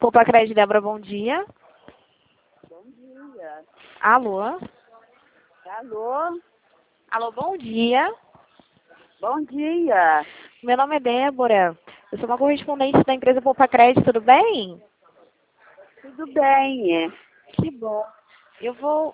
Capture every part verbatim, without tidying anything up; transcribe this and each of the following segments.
Poupa Crédito, Débora, bom dia. Bom dia. Alô? Alô? Alô, bom dia. Bom dia. Meu nome é Débora. Eu sou uma correspondente da empresa Poupa Crédito, tudo bem? Tudo bem? Que bom. Eu vou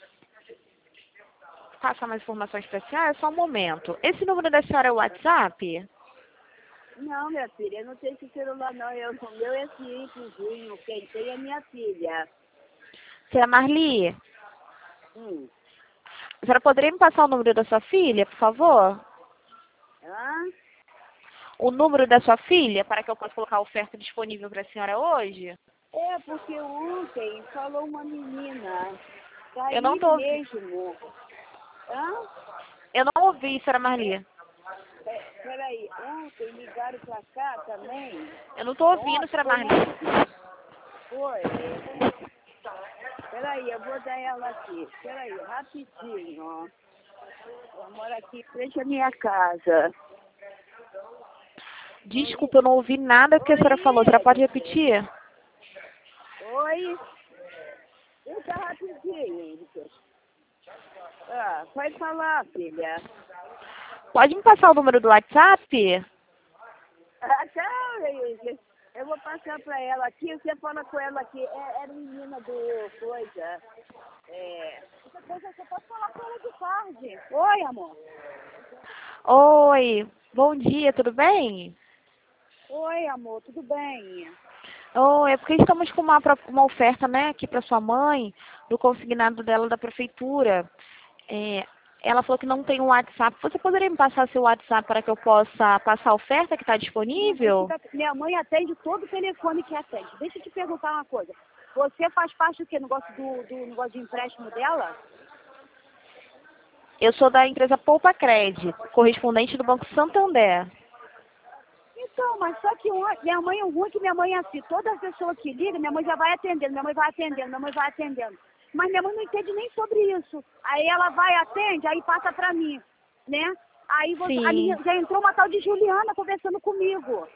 passar mais informações para a senhora, só um momento. Esse número da senhora é o WhatsApp? Não, minha filha, eu não tenho esse celular não. Eu, o meu é simplesinho. Quem tem é minha filha. Senhora Marli, Hum. a senhora poderia me passar o número da sua filha, por favor? Hã? O número da sua filha, para que eu possa colocar a oferta disponível para a senhora hoje? É, porque ontem falou uma menina. Eu não Daí tô ouvindo. mesmo. Hã? Eu não ouvi, senhora Marli. É, peraí, ontem ligaram pra cá também. Eu não tô ouvindo, Ontem, senhora foi Marli. ontem. Foi. Peraí, eu vou dar ela aqui. Peraí, rapidinho, ó. Eu moro aqui em frente à minha casa. Desculpa, eu não ouvi nada que a senhora falou. A senhora pode repetir? Oi? Eita, rapidinho, Henrique. Ah, pode falar, filha. Pode me passar o número do WhatsApp? Ah, tá, Henrique. Eu vou passar pra ela aqui, você fala com ela aqui. É, é menina do coisa. É. Depois você pode falar com ela de tarde. Oi, amor. Oi, bom dia, tudo bem? Oi, amor, tudo bem? Oi, é porque estamos com uma, pro- uma oferta, né, aqui para sua mãe, do consignado dela da prefeitura. É, ela falou que não tem um WhatsApp. Você poderia me passar seu WhatsApp para que eu possa passar a oferta que está Minha mãe, disponível? fica, minha mãe atende todo o telefone que atende. Deixa eu te perguntar uma coisa. Você faz parte do que? Negócio do, do negócio de empréstimo dela? Eu sou da empresa Poupa Crédito, correspondente do Banco Santander. Então, mas só que ontem, minha mãe, o ruim é que minha mãe é assim, toda pessoa que liga, minha mãe já vai atendendo, minha mãe vai atendendo, minha mãe vai atendendo. Mas minha mãe não entende nem sobre isso. Aí ela vai, atende, aí passa pra mim, né? Aí você, a Sim, menina, já entrou uma tal de Juliana conversando comigo,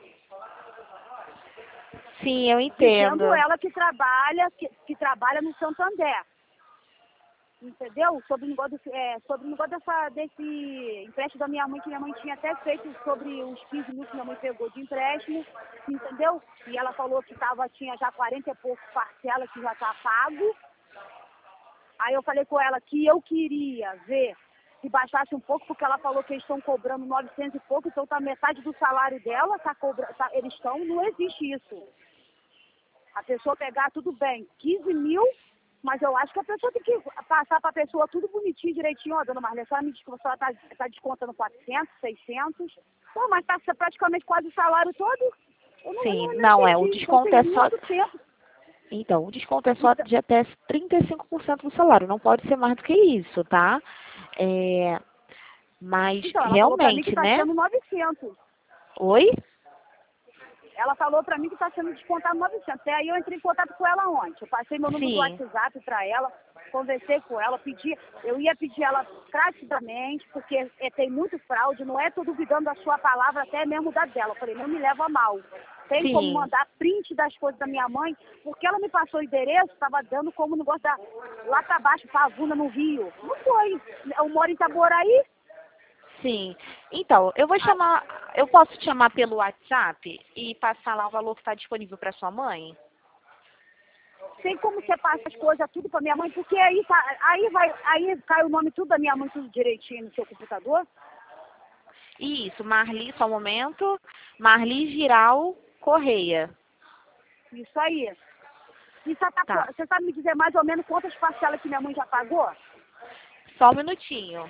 sim, eu dizendo entendo. ela que trabalha, que, que trabalha no Santander. Entendeu? Sobre o negócio, do- é, sobre o negócio dessa, desse empréstimo da minha mãe, que minha mãe tinha até feito sobre os quinze mil que minha mãe pegou de empréstimo, entendeu? E ela falou que tava, tinha já quarenta e poucos parcelas que já tá pago. Aí eu falei com ela que eu queria ver se baixasse um pouco, porque ela falou que eles estão cobrando novecentos e pouco, então tá metade do salário dela, tá cobra, tá, eles estão, não existe isso. A pessoa pegar tudo bem, quinze mil, mas eu acho que a pessoa tem que passar para a pessoa tudo bonitinho, direitinho. Ó, dona Marlene, a senhora me diz que você está tá descontando quatrocentos, seiscentos. Pô, mas está praticamente quase o salário todo. Eu não, eu Sim, não, não não, é, o entendi. Então desconto tem é só. muito tempo. Então, o desconto é só Então, de até trinta e cinco por cento do salário, não pode ser mais do que isso, tá? É, mas então ela falou para mim que realmente, está né? sendo novecentos. Oi? Ela falou para mim que está sendo descontado novecentos. Até aí eu entrei em contato com ela ontem. Eu passei meu número do Sim, WhatsApp para ela, conversei com ela, pedi, eu ia pedir ela praticamente, porque é, tem muito fraude, não é tô duvidando da sua palavra, até mesmo da dela. Eu falei, não me leva a mal. Tem como sim, mandar print das coisas da minha mãe, porque ela me passou o endereço, estava dando como negócio da, lá para baixo, Pavuna, no Rio. Não foi. Eu moro em Itaboraí. sim. Então, eu vou Ah, chamar, eu posso te chamar pelo WhatsApp e passar lá o valor que está disponível para sua mãe? tem como você passa as coisas tudo pra minha mãe, porque aí, tá, aí, vai, aí cai o nome tudo da minha mãe, tudo direitinho no seu computador. Isso, Marli, só um momento. Marli Giral Correia. Isso aí. E você, tá, Tá, você sabe me dizer mais ou menos quantas parcelas que minha mãe já pagou? só um minutinho.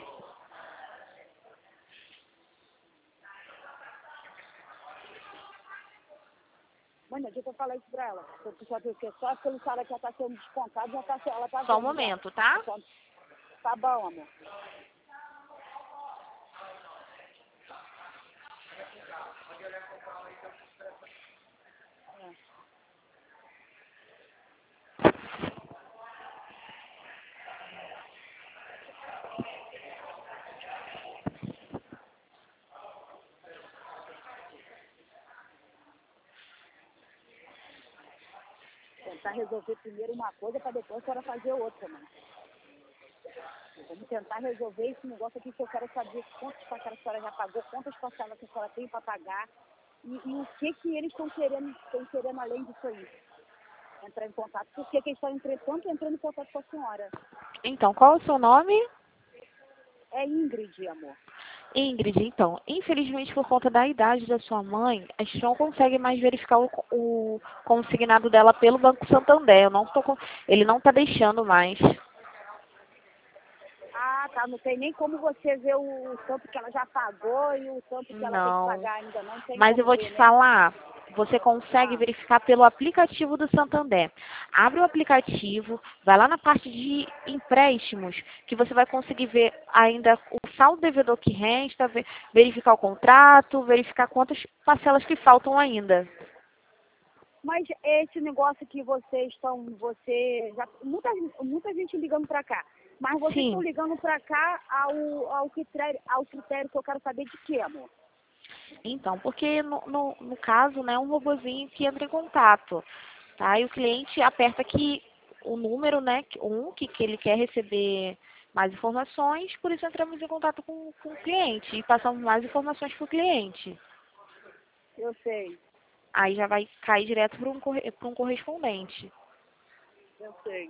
Mãe, não adianta eu falar isso pra ela. Porque só, porque só pelo salário que ela tá sendo descontado, já tá, ela tá Só um vendo já. momento, tá? Então, tá bom, amor. tentar resolver primeiro uma coisa para depois a senhora fazer outra, né? Vamos tentar resolver esse negócio aqui que eu quero saber quantas parcelas a senhora já pagou, quantas parcelas que a senhora tem para pagar e, e o que que eles estão querendo, estão querendo além disso aí. Entrar em contato. Por que que eles estão, entretanto, entrando em contato com a senhora? Então, qual é o seu nome? É Ingrid, amor. Ingrid, então, infelizmente por conta da idade da sua mãe, a gente não consegue mais verificar o, o consignado dela pelo Banco Santander. Eu não tô com, ele não está deixando mais. Ah, tá. Não tem nem como você ver o, o tanto que ela já pagou e o tanto que ela tem que Não. pagar ainda. Não tem Mas como eu vou ver, te né? falar, você consegue Ah, verificar pelo aplicativo do Santander. Abre o aplicativo, vai lá na parte de empréstimos, que você vai conseguir ver ainda o saldo devedor que resta, ver- verificar o contrato, verificar quantas parcelas que faltam ainda. mas esse negócio que vocês estão, você já muita, muita gente ligando para cá, mas vocês estão Sim. ligando para cá ao, ao, critério, ao critério que eu quero saber de quê, amor? Então, porque no, no, no caso, né, é um robozinho que entra em contato, tá? E o cliente aperta aqui o número, né, que- um, que, que ele quer receber mais informações, por isso entramos em contato com, com o cliente e passamos mais informações para o cliente. Eu sei, Aí já vai cair direto para um, corre- pra um correspondente. eu sei.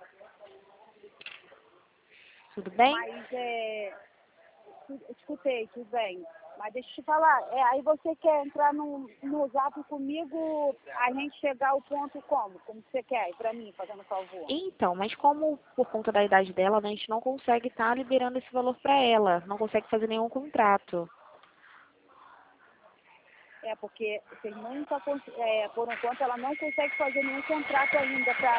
Tudo bem? Mas é, tu- escutei, tudo bem. Mas deixa eu te falar, é, aí você quer entrar no, no zap comigo, a gente chegar ao ponto como? Como você quer, para mim, fazendo favor? Então, mas como por conta da idade dela, né, a gente não consegue estar liberando esse valor para ela, não consegue fazer nenhum contrato. É, porque vocês nunca, cons- é, por enquanto, ela não consegue fazer nenhum contrato ainda para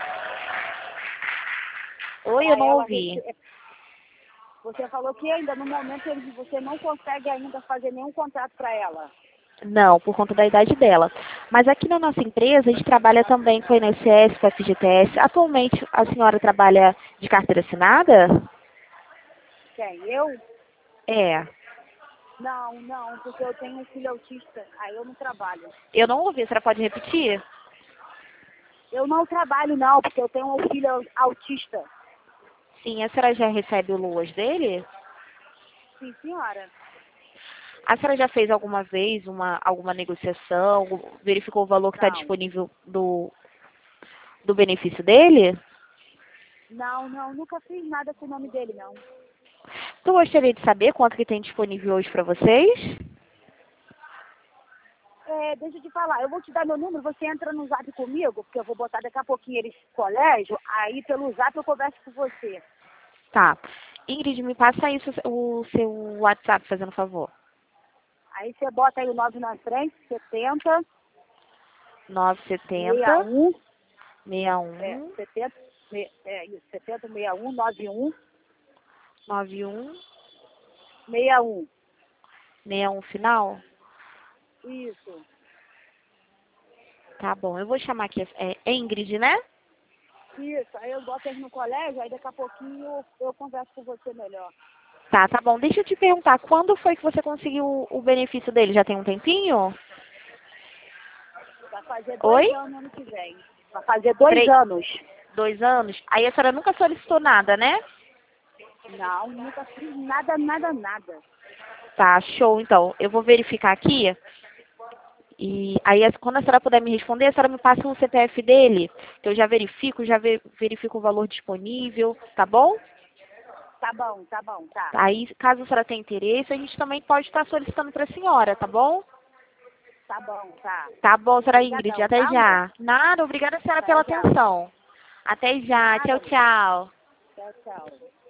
Oi, eu não ela. ouvi. rece- Você falou que ainda no momento ele- você não consegue ainda fazer nenhum contrato para ela. Não, por conta da idade dela. Mas aqui na nossa empresa, a gente trabalha também com o I N S S, com o F G T S. Atualmente, a senhora trabalha de carteira assinada? Quem? Eu? É. Não, não, porque eu tenho um filho autista, aí eu não trabalho. Eu não ouvi, a senhora pode repetir? Eu não trabalho não, porque eu tenho um filho autista. Sim, a senhora já recebe o Luas dele? Sim, senhora. A senhora já fez alguma vez uma, alguma negociação, verificou o valor que está Não. disponível do, do benefício dele? Não, não, nunca fiz nada com o nome dele, não. Tu gostaria de saber quanto que tem disponível hoje para vocês? É, deixa eu te falar, eu vou te dar meu número, você entra no zap comigo, porque eu vou botar daqui a pouquinho eles no colégio, aí pelo zap eu converso com você. Tá. Ingrid, me passa aí o seu o seu WhatsApp, fazendo favor. Aí você bota aí o nove na frente, setenta, nove sete sessenta, zero, um, seis é, um, setenta, me- é isso, setenta, sessenta e um, noventa e um, nove um, sessenta e um. seis um final? Isso, Tá bom, eu vou chamar aqui, é é Ingrid, né? isso. Aí eu boto eles no colégio, aí daqui a pouquinho eu, eu converso com você melhor. Tá, tá bom. Deixa eu te perguntar, quando foi que você conseguiu o o benefício dele? Já tem um tempinho? Vai fazer Oi? dois anos ano que vem. Vai fazer dois Três, anos. dois anos? Aí a senhora nunca solicitou nada, né? Não, nunca fiz nada, nada, nada. Tá, show, então. Eu vou verificar aqui. E aí, as- quando a senhora puder me responder, a senhora me passa o C P F dele, que eu já verifico, já ve- verifico o valor disponível, tá bom? Tá bom, tá bom, tá. Aí, caso a senhora tenha interesse, a gente também pode estar solicitando para a senhora, tá bom? Tá bom, tá. Tá bom, senhora Ingrid, Obrigadão, até tá, amor? já. Nada, obrigada, senhora, Até pela já. atenção. Até já, Nada, tchau, amor. tchau. Tchau, tchau.